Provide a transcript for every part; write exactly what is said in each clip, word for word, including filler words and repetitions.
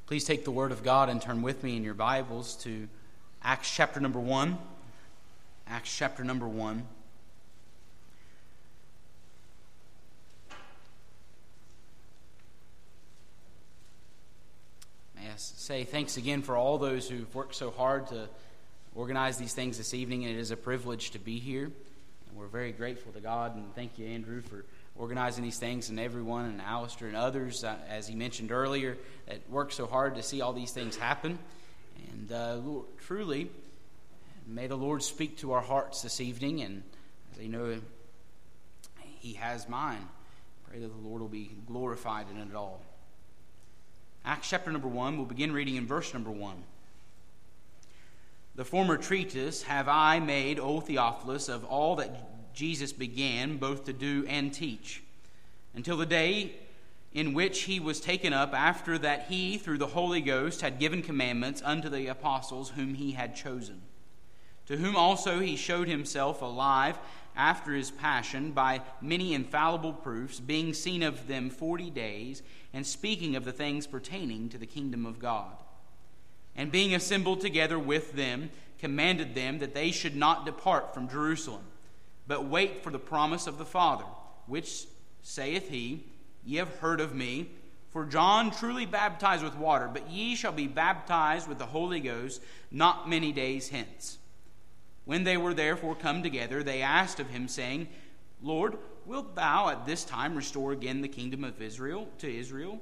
Please take the Word of God and turn with me in your Bibles to Acts chapter number one. Acts chapter number one. May I say thanks again for all those who've worked so hard to organize these things this evening, and it is a privilege to be here. And we're very grateful to God, and thank you, Andrew, for organizing these things, and everyone, and Alistair and others, uh, as he mentioned earlier, that worked so hard to see all these things happen. And uh, Lord, truly, may the Lord speak to our hearts this evening, and as you know, He has mine. Pray that the Lord will be glorified in it all. Acts chapter number one, we'll begin reading in verse number one. The former treatise have I made, O Theophilus, of all that Jesus began both to do and teach, until the day in which he was taken up, after that he, through the Holy Ghost, had given commandments unto the apostles whom he had chosen, to whom also he showed himself alive after his passion by many infallible proofs, being seen of them forty days, and speaking of the things pertaining to the kingdom of God. And being assembled together with them, commanded them that they should not depart from Jerusalem, but wait for the promise of the Father, which saith he, Ye have heard of me, for John truly baptized with water, but ye shall be baptized with the Holy Ghost not many days hence. When they were therefore come together, they asked of him, saying, Lord, wilt thou at this time restore again the kingdom of Israel to Israel?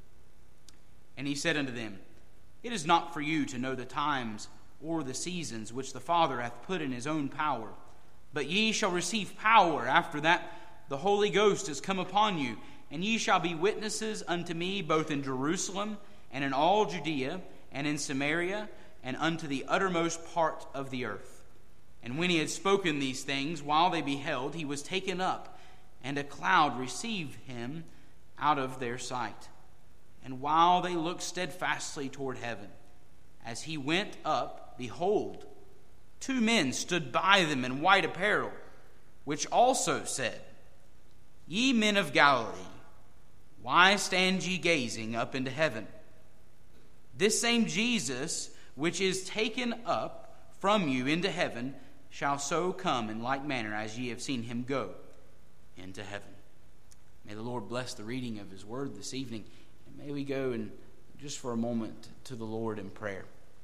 And he said unto them, It is not for you to know the times or the seasons which the Father hath put in his own power, but ye shall receive power after that the Holy Ghost is come upon you, and ye shall be witnesses unto me both in Jerusalem and in all Judea and in Samaria and unto the uttermost part of the earth. And when he had spoken these things, while they beheld, he was taken up, and a cloud received him out of their sight. And while they looked steadfastly toward heaven, as he went up, behold, two men stood by them in white apparel, which also said, Ye men of Galilee, why stand ye gazing up into heaven? This same Jesus, which is taken up from you into heaven, shall so come in like manner as ye have seen him go into heaven. May the Lord bless the reading of his word this evening, and may we go and just for a moment to the Lord in prayer.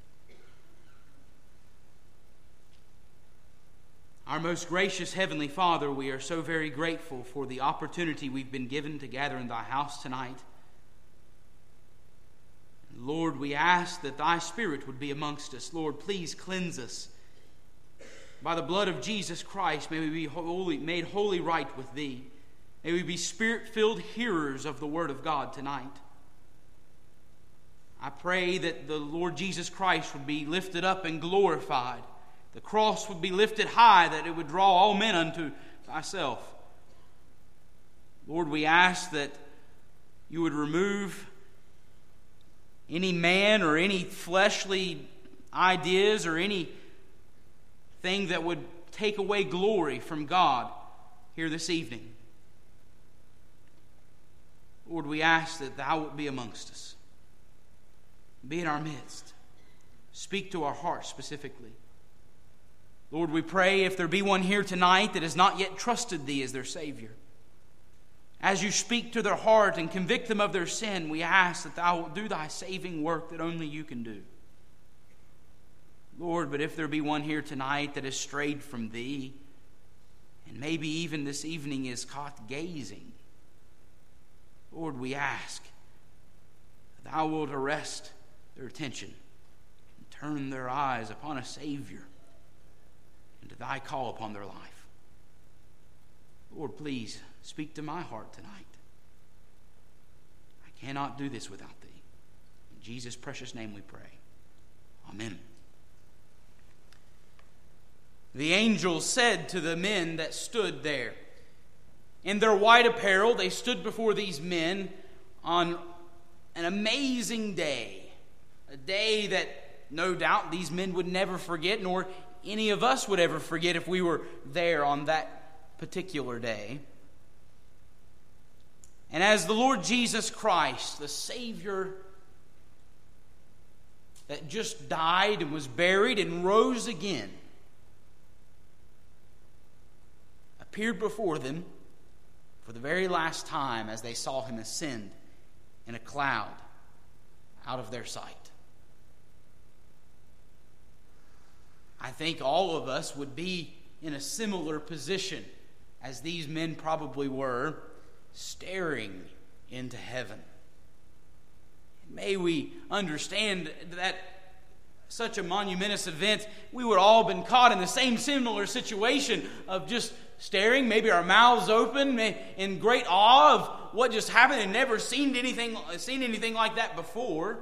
Our most gracious Heavenly Father, we are so very grateful for the opportunity we've been given to gather in thy house tonight. Lord, we ask that thy Spirit would be amongst us. Lord, please cleanse us. By the blood of Jesus Christ, may we be holy, made holy right with thee. May we be Spirit-filled hearers of the Word of God tonight. I pray that the Lord Jesus Christ would be lifted up and glorified. The cross would be lifted high, that it would draw all men unto thyself. Lord, we ask that you would remove any man or any fleshly ideas or anything that would take away glory from God here this evening. Lord, we ask that thou would be amongst us. Be in our midst. Speak to our hearts specifically. Lord, we pray if there be one here tonight that has not yet trusted thee as their Savior, as you speak to their heart and convict them of their sin, we ask that thou wilt do thy saving work that only you can do. Lord, but if there be one here tonight that has strayed from thee, and maybe even this evening is caught gazing, Lord, we ask that thou wilt arrest their attention and turn their eyes upon a Savior and to thy call upon their life. Lord, please speak to my heart tonight. I cannot do this without thee. In Jesus' precious name we pray. Amen. The angel said to the men that stood there, in their white apparel, they stood before these men on an amazing day, a day that no doubt these men would never forget, nor any of us would ever forget if we were there on that particular day. And as the Lord Jesus Christ, the Savior that just died and was buried and rose again, appeared before them for the very last time as they saw him ascend in a cloud out of their sight. I think all of us would be in a similar position as these men probably were, staring into heaven. May we understand that such a monumentous event, we would all have been caught in the same similar situation of just staring, maybe our mouths open in great awe of what just happened and never seen anything, seen anything like that before.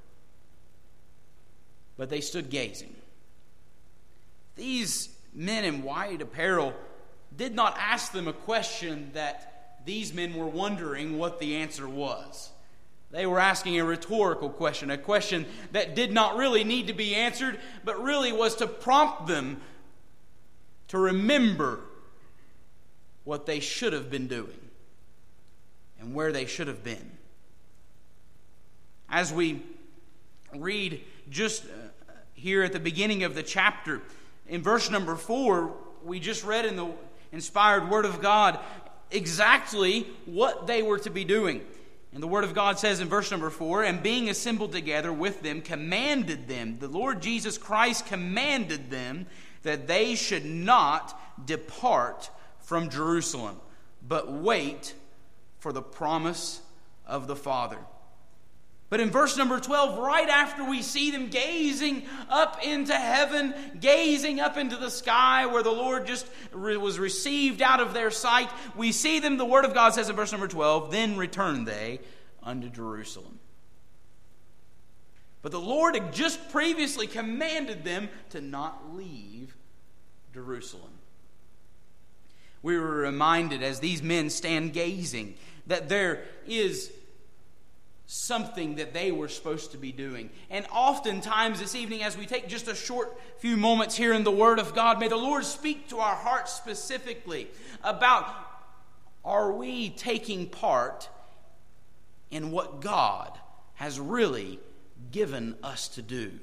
But they stood gazing. These men in white apparel did not ask them a question that these men were wondering what the answer was. They were asking a rhetorical question, a question that did not really need to be answered, but really was to prompt them to remember what they should have been doing and where they should have been. As we read just here at the beginning of the chapter, in verse number four, we just read in the inspired Word of God exactly what they were to be doing. And the Word of God says in verse number four, and being assembled together with them, commanded them, the Lord Jesus Christ commanded them that they should not depart from Jerusalem, but wait for the promise of the Father. But in verse number twelve, right after we see them gazing up into heaven, gazing up into the sky where the Lord just re- was received out of their sight, we see them, the Word of God says in verse number twelve, then returned they unto Jerusalem. But the Lord had just previously commanded them to not leave Jerusalem. We were reminded as these men stand gazing that there is something that they were supposed to be doing. And oftentimes this evening, as we take just a short few moments here in the Word of God, may the Lord speak to our hearts specifically about, are we taking part in what God has really given us to do?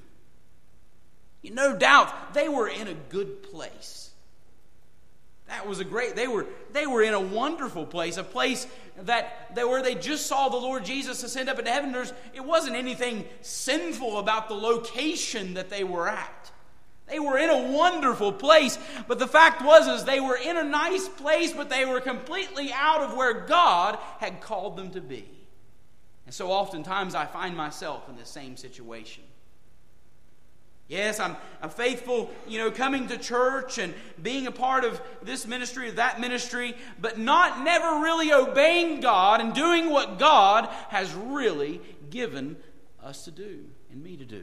No doubt they were in a good place. That was a great, they were they were in a wonderful place, a place that, that where they just saw the Lord Jesus ascend up into heaven. There's, it wasn't anything sinful about the location that they were at. They were in a wonderful place, but the fact was is they were in a nice place, but they were completely out of where God had called them to be. And so oftentimes I find myself in the same situation. Yes, I'm, I'm faithful, you know, coming to church and being a part of this ministry or that ministry, but not never really obeying God and doing what God has really given us to do and me to do.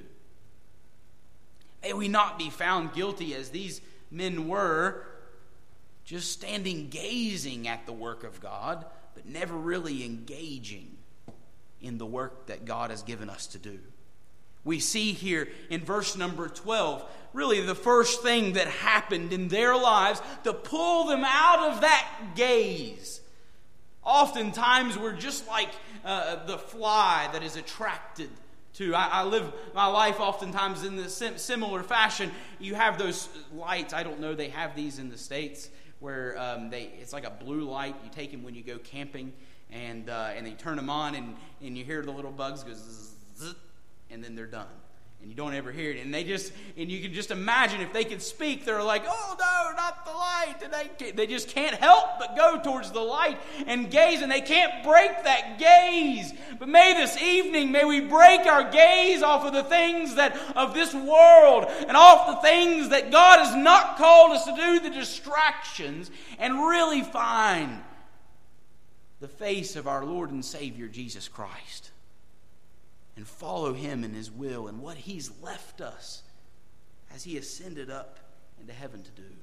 May we not be found guilty as these men were, just standing gazing at the work of God, but never really engaging in the work that God has given us to do. We see here in verse number twelve, really the first thing that happened in their lives to pull them out of that gaze. Oftentimes we're just like uh, the fly that is attracted to. I, I live my life oftentimes in this sim- similar fashion. You have those lights, I don't know, they have these in the States where um, they it's like a blue light. You take them when you go camping and uh, and they turn them on and, and you hear the little bugs go zzz, and then they're done. And you don't ever hear it. And they just, and you can just imagine if they could speak, they're like, oh no, not the light. And they, they just can't help but go towards the light and gaze, and they can't break that gaze. But may this evening, may we break our gaze off of the things that of this world and off the things that God has not called us to do, the distractions, and really find the face of our Lord and Savior, Jesus Christ. And follow Him in His will and what He's left us as He ascended up into heaven to do.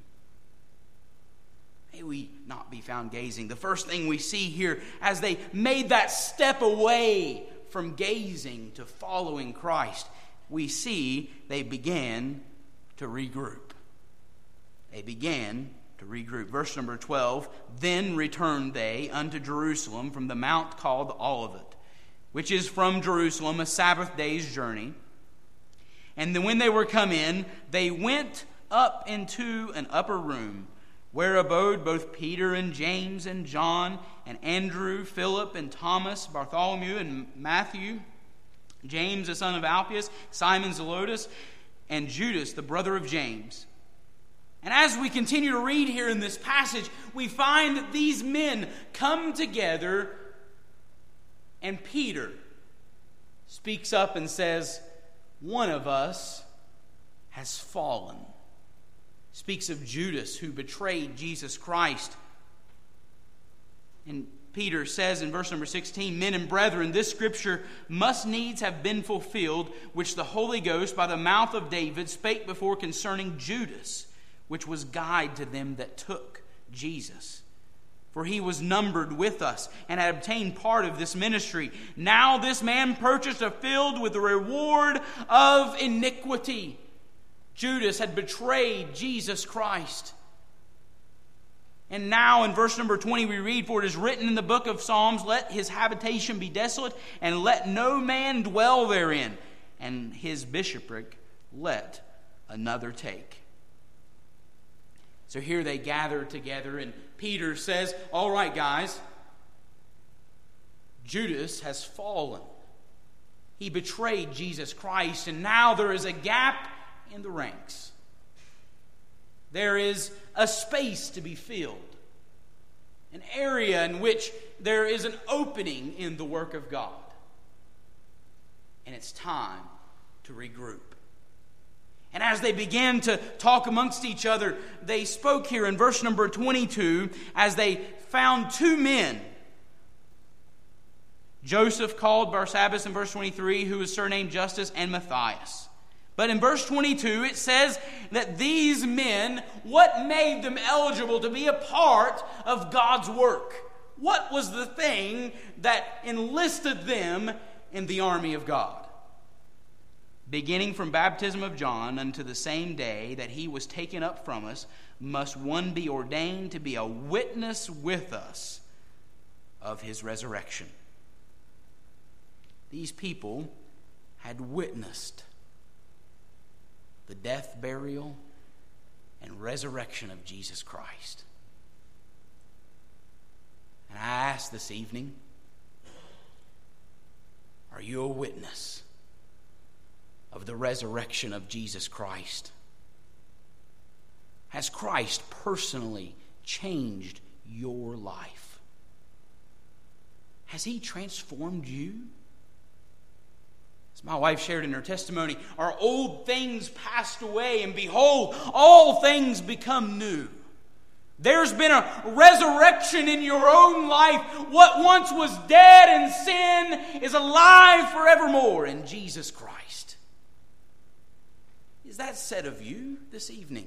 May we not be found gazing. The first thing we see here as they made that step away from gazing to following Christ, we see they began to regroup. They began to regroup. Verse number twelve, then returned they unto Jerusalem from the mount called Olivet, which is from Jerusalem a Sabbath day's journey. And then when they were come in, they went up into an upper room, where abode both Peter and James and John and Andrew, Philip and Thomas, Bartholomew and Matthew, James the son of Alphaeus, Simon Zelotes, and Judas the brother of James. And as we continue to read here in this passage, we find that these men come together, and Peter speaks up and says, "One of us has fallen." Speaks of Judas, who betrayed Jesus Christ. And Peter says in verse number sixteen, "Men and brethren, this scripture must needs have been fulfilled, which the Holy Ghost by the mouth of David spake before concerning Judas, which was guide to them that took Jesus. For he was numbered with us, and had obtained part of this ministry. Now this man purchased a field with the reward of iniquity." Judas had betrayed Jesus Christ. And now in verse number twenty we read, "For it is written in the book of Psalms, let his habitation be desolate, and let no man dwell therein, and his bishopric let another take." So here they gather together, and Peter says, "All right, guys, Judas has fallen. He betrayed Jesus Christ, and now there is a gap in the ranks. There is a space to be filled, an area in which there is an opening in the work of God. And it's time to regroup." And as they began to talk amongst each other, they spoke here in verse number twenty-two, as they found two men. Joseph, called Barsabbas in verse twenty-three, who is surnamed Justus, and Matthias. But in verse twenty-two, it says that these men, what made them eligible to be a part of God's work? What was the thing that enlisted them in the army of God? "Beginning from baptism of John unto the same day that he was taken up from us, must one be ordained to be a witness with us of his resurrection." These people had witnessed the death, burial, and resurrection of Jesus Christ. And I ask this evening, are you a witness of the resurrection of Jesus Christ? Has Christ personally changed your life? Has he transformed you? As my wife shared in her testimony, "Our old things passed away, and behold, all things become new." There's been a resurrection in your own life. What once was dead in sin is alive forevermore in Jesus Christ. Is that said of you this evening?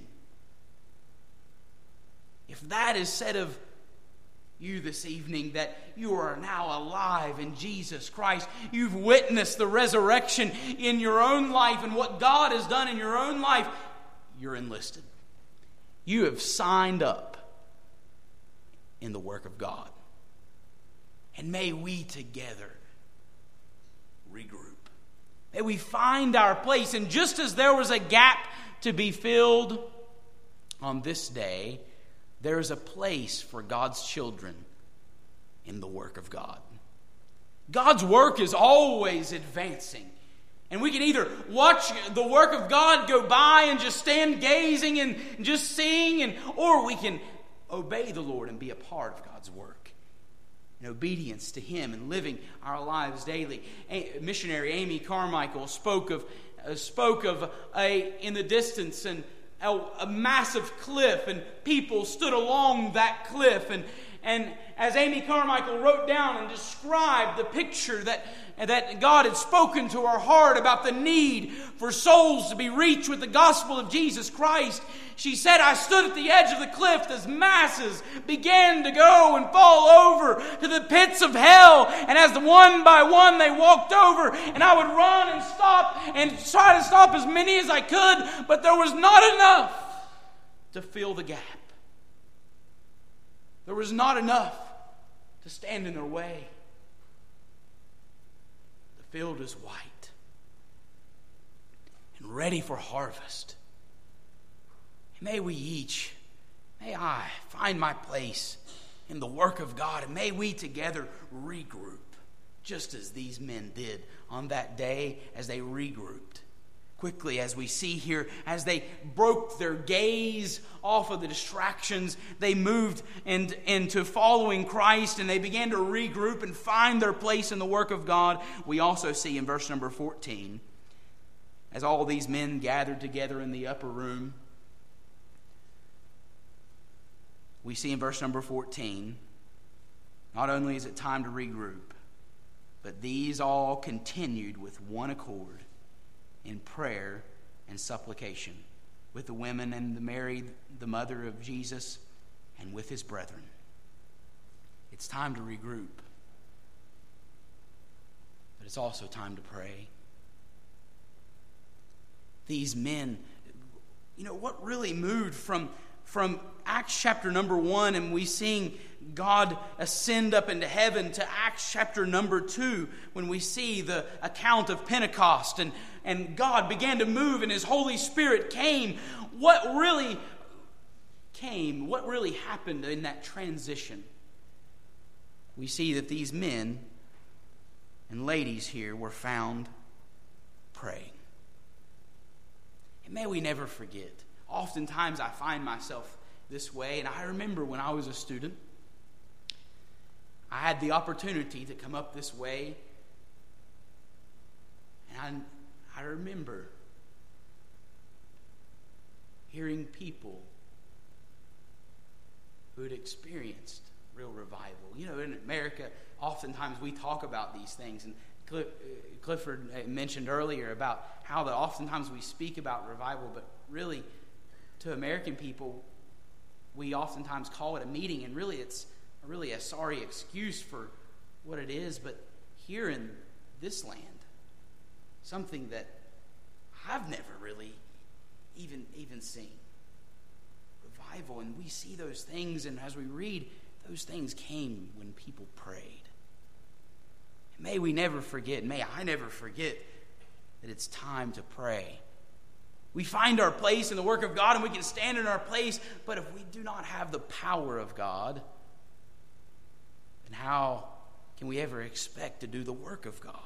If that is said of you this evening, that you are now alive in Jesus Christ, you've witnessed the resurrection in your own life and what God has done in your own life, you're enlisted. You have signed up in the work of God. And may we together regroup. May we find our place. And just as there was a gap to be filled on this day, there is a place for God's children in the work of God. God's work is always advancing. And we can either watch the work of God go by and just stand gazing and just seeing, and or we can obey the Lord and be a part of God's work in obedience to Him and living our lives daily. A missionary Amy Carmichael spoke of uh, spoke of a in the distance and a, a massive cliff, and people stood along that cliff, and and as Amy Carmichael wrote down and described the picture that that God had spoken to her heart about the need for souls to be reached with the gospel of Jesus Christ, she said, "I stood at the edge of the cliff as masses began to go and fall over to the pits of hell. And as the one by one they walked over, and I would run and stop and try to stop as many as I could, but there was not enough to fill the gap. There was not enough to stand in their way. The field is white." and ready for harvest. And may we each, may I find my place in the work of God, and may we together regroup, just as these men did on that day as they regrouped. Quickly, as we see here, as they broke their gaze off of the distractions, they moved and, into following Christ, and they began to regroup and find their place in the work of God. We also see in verse number fourteen, as all these men gathered together in the upper room, we see in verse number fourteen, not only is it time to regroup, but these all continued with one accord in prayer and supplication with the women and the Mary, the mother of Jesus, and with his brethren. It's time to regroup, but it's also time to pray. These men, you know, what really moved from, from Acts chapter number one, and we seeing God ascend up into heaven, to Acts chapter number two, when we see the account of Pentecost, and, and God began to move and his Holy Spirit came. What really came, what really happened in that transition? We see that these men and ladies here were found praying. And may we never forget. Oftentimes I find myself this way, and I remember when I was a student, I had the opportunity to come up this way, and I, I remember hearing people who had experienced real revival. You know, in America, oftentimes we talk about these things, and Clifford mentioned earlier about how that oftentimes we speak about revival, but really, to American people, we oftentimes call it a meeting, and really it's really a sorry excuse for what it is. But here in this land, something that I've never really even even seen, revival. And we see those things, and as we read, those things came when people prayed. And may we never forget, may I never forget, that it's time to pray. We find our place in the work of God, and we can stand in our place, but if we do not have the power of God, then how can we ever expect to do the work of God?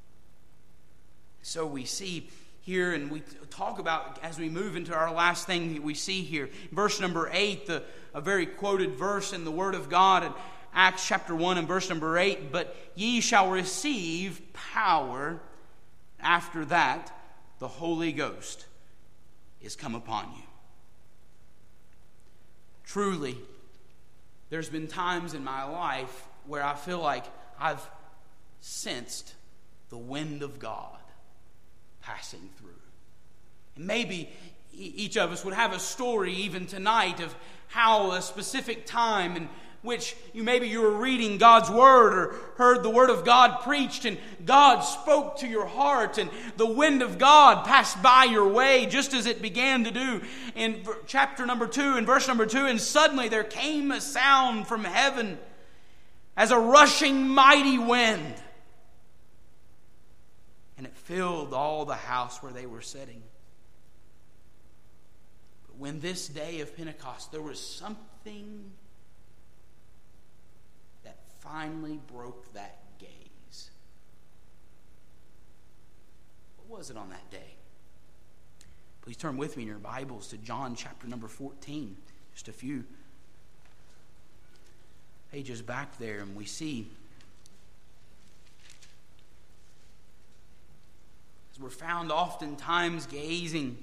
So we see here, and we talk about, as we move into our last thing that we see here, verse number eight, the, a very quoted verse in the Word of God, in Acts chapter one and verse number eight, but ye shall receive power after that the Holy Ghost is come upon you. Truly, there's been times in my life where I feel like I've sensed the wind of God passing through. And maybe each of us would have a story even tonight of how a specific time in which you maybe you were reading God's Word or heard the Word of God preached, and God spoke to your heart, and the wind of God passed by your way just as it began to do in chapter number two and verse number two, and suddenly there came a sound from heaven as a rushing mighty wind, and it filled all the house where they were sitting. But when this day of Pentecost, there was something finally broke that gaze. What was it on that day? Please turn with me in your Bibles to John chapter number fourteen. Just a few pages back there, and we see, as we're found oftentimes gazing,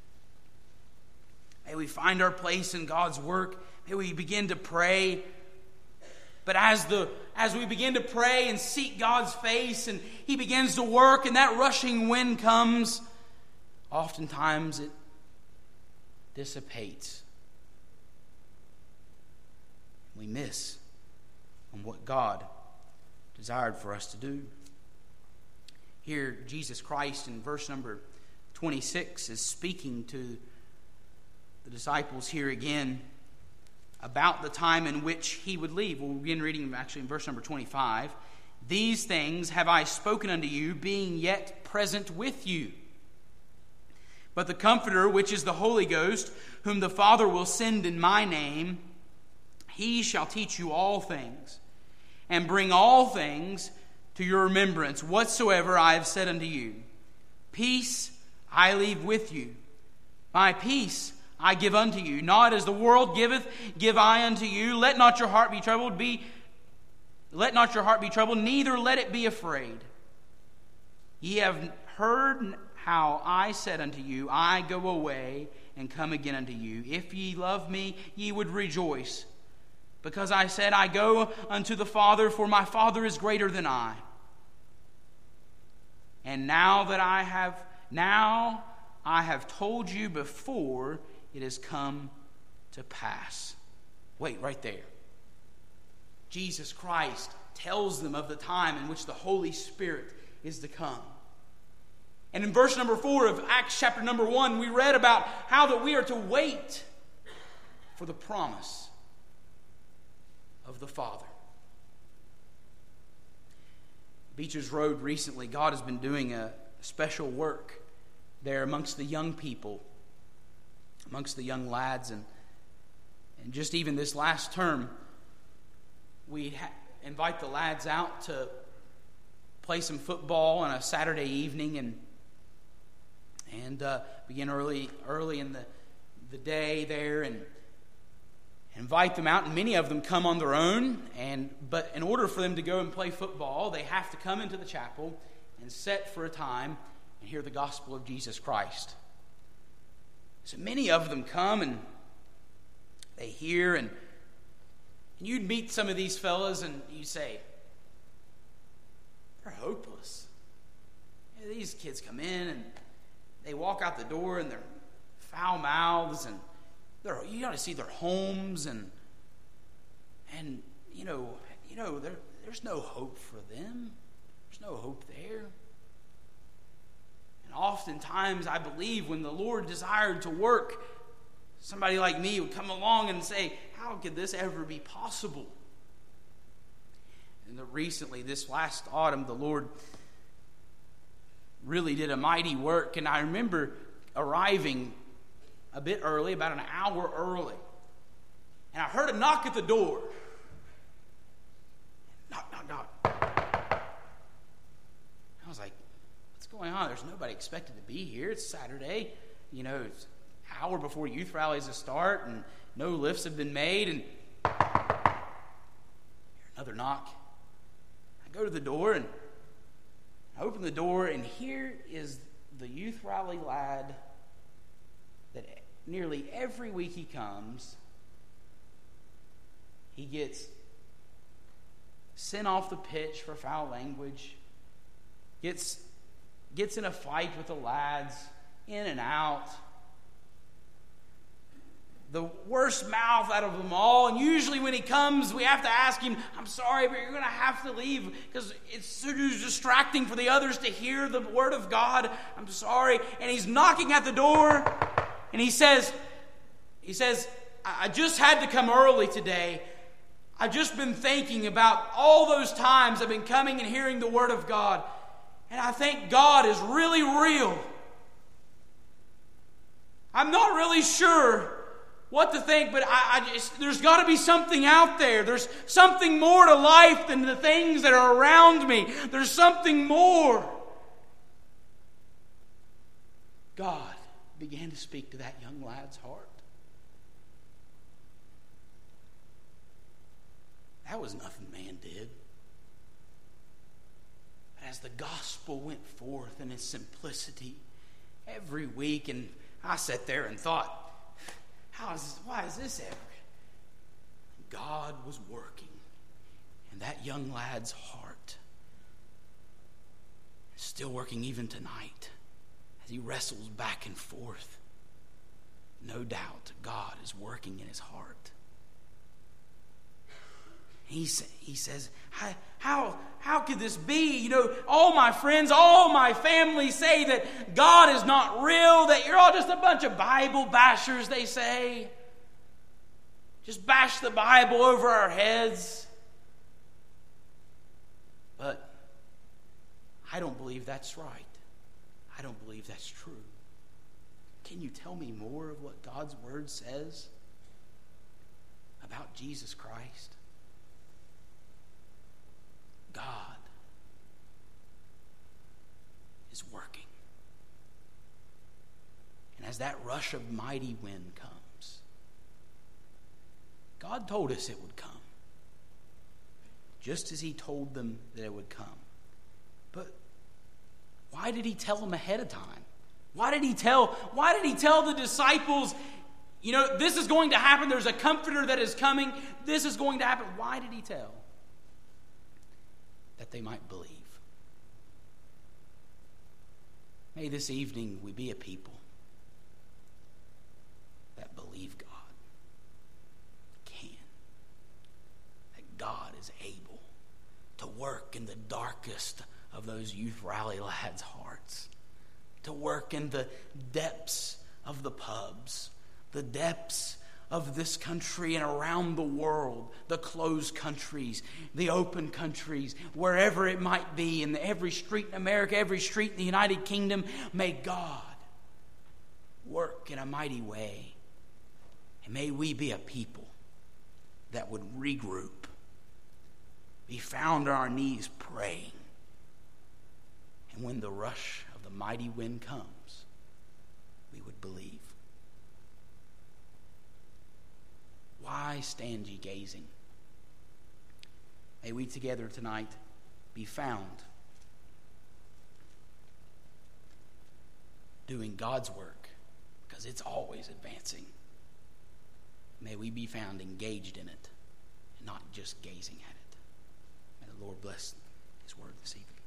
may we find our place in God's work. May we begin to pray. But as the as we begin to pray and seek God's face, and He begins to work, and that rushing wind comes, oftentimes it dissipates. We miss on what God desired for us to do. Here, Jesus Christ in verse number twenty-six is speaking to the disciples here again about the time in which he would leave. We'll begin reading actually in verse number twenty-five. These things have I spoken unto you, being yet present with you. But the Comforter, which is the Holy Ghost, whom the Father will send in my name, he shall teach you all things, and bring all things to your remembrance, whatsoever I have said unto you. Peace I leave with you. My peace I give unto you. Not as the world giveth, give I unto you. Let not your heart be troubled. Be, let not your heart be troubled, neither let it be afraid. Ye have heard how I said unto you, I go away and come again unto you. If ye love me, ye would rejoice, because I said, I go unto the Father, for my Father is greater than I. And now that I have, now I have told you before it has come to pass. Wait, right there. Jesus Christ tells them of the time in which the Holy Spirit is to come. And in verse number four of Acts chapter number one, we read about how that we are to wait for the promise of the Father. Beecher's Road recently, God has been doing a special work there amongst the young people, amongst the young lads, and and just even this last term, we ha- invite the lads out to play some football on a Saturday evening, and and uh, begin early early in the the day there, and invite them out, and many of them come on their own. And but in order for them to go and play football, they have to come into the chapel and sit for a time and hear the gospel of Jesus Christ. So many of them come and they hear, and, and you'd meet some of these fellas and you say, they're hopeless. You know, these kids come in and they walk out the door and they're foul mouths, and they're, you got to see their homes, and and you know you know there there's no hope for them. There's no hope there. And oftentimes, I believe when the Lord desired to work, somebody like me would come along and say, "How could this ever be possible?" And the, recently, this last autumn, the Lord really did a mighty work, and I remember arriving a bit early, about an hour early. And I heard a knock at the door. Knock, knock, knock. I was like, what's going on? There's nobody expected to be here. It's Saturday. You know, it's an hour before youth rallies to start, and no lifts have been made. And another knock. I go to the door, and I open the door, and here is the youth rally lad that nearly every week he comes, he gets sent off the pitch for foul language, gets gets in a fight with the lads, in and out. The worst mouth out of them all. And usually when he comes, we have to ask him, I'm sorry, but you're going to have to leave because it's so distracting for the others to hear the word of God. I'm sorry. And he's knocking at the door, and he says, he says, I just had to come early today. I've just been thinking about all those times I've been coming and hearing the word of God. And I think God is really real. I'm not really sure what to think, but I, I just, there's got to be something out there. There's something more to life than the things that are around me. There's something more. God began to speak to that young lad's heart. That was nothing man did. As the gospel went forth in its simplicity every week, and I sat there and thought, How is this, why is this ever? God was working in that young lad's heart. Still working even tonight as he wrestles back and forth. No doubt God is working in his heart. He, he says, how, how, how could this be? You know, all my friends, all my family say that God is not real, that you're all just a bunch of Bible bashers, they say. Just bash the Bible over our heads. But I don't believe that's right. I don't believe that's true. Can you tell me more of what God's word says about Jesus Christ? God is working. And as that rush of mighty wind comes, God told us it would come, just as he told them that it would come. But why did he tell them ahead of time? Why did he tell, why did he tell the disciples, you know, this is going to happen, there's a comforter that is coming, this is going to happen? Why did he tell? That they might believe. May this evening we be a people that believe God can. That God is able to work in the darkest of those youth rally lads' hearts. To work in the depths of the pubs. The depths of this country and around the world, the closed countries, the open countries, wherever it might be, in every street in America, every street in the United Kingdom, may God work in a mighty way. And may we be a people that would regroup, be found on our knees praying, and when the rush of the mighty wind comes, we would believe. Why stand ye gazing? May we together tonight be found doing God's work, because it's always advancing. May we be found engaged in it and not just gazing at it. May the Lord bless his word this evening.